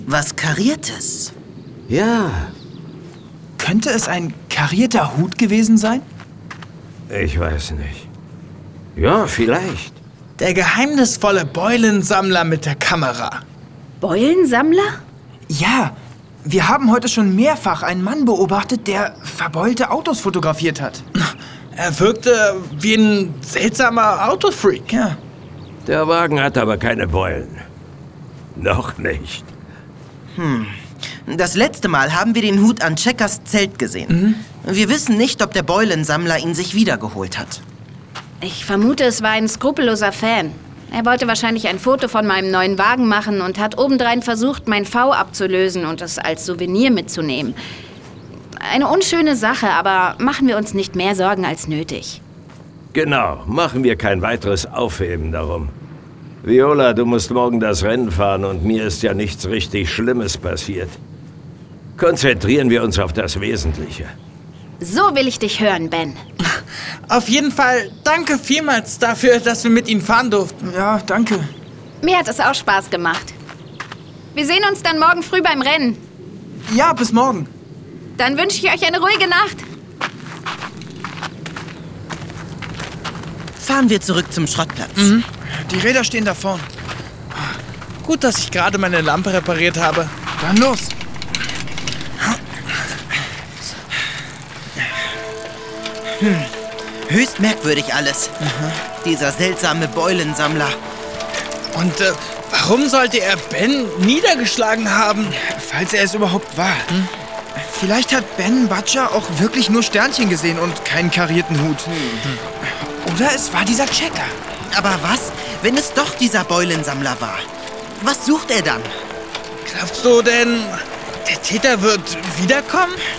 Was Kariertes. Ja, Könnte es ein karierter Hut gewesen sein? ich weiß nicht. Ja, vielleicht. Der geheimnisvolle Beulensammler mit der Kamera. Beulensammler? Ja, wir haben heute schon mehrfach einen Mann beobachtet, der verbeulte Autos fotografiert hat. Er wirkte wie ein seltsamer Autofreak. Ja. Der Wagen hat aber keine Beulen. Noch nicht. Das letzte Mal haben wir den Hut an Checkers Zelt gesehen. Wir wissen nicht, ob der Beulensammler ihn sich wiedergeholt hat. Ich vermute, es war ein skrupelloser Fan. Er wollte wahrscheinlich ein Foto von meinem neuen Wagen machen und hat obendrein versucht, mein V abzulösen und es als Souvenir mitzunehmen. Eine unschöne Sache, aber machen wir uns nicht mehr Sorgen als nötig. Genau, machen wir kein weiteres Aufheben darum. Viola, du musst morgen das Rennen fahren und mir ist ja nichts richtig Schlimmes passiert. Konzentrieren wir uns auf das Wesentliche. So will ich dich hören, Ben. Auf jeden Fall danke vielmals dafür, dass wir mit Ihnen fahren durften. Ja, danke. Mir hat es auch Spaß gemacht. Wir sehen uns dann morgen früh beim Rennen. Ja, bis morgen. Dann wünsche ich euch eine ruhige Nacht. Fahren wir zurück zum Schrottplatz. Die Räder stehen da vorn. Gut, dass ich gerade meine Lampe repariert habe. Dann los. Höchst merkwürdig alles. Dieser seltsame Beulensammler. Und warum sollte er Ben niedergeschlagen haben? Falls er es überhaupt war. Vielleicht hat Ben Butcher auch wirklich nur Sternchen gesehen und keinen karierten Hut. Oder es war dieser Checker. Aber was, wenn es doch dieser Beulensammler war? Was sucht er dann? Glaubst du denn, der Täter wird wiederkommen?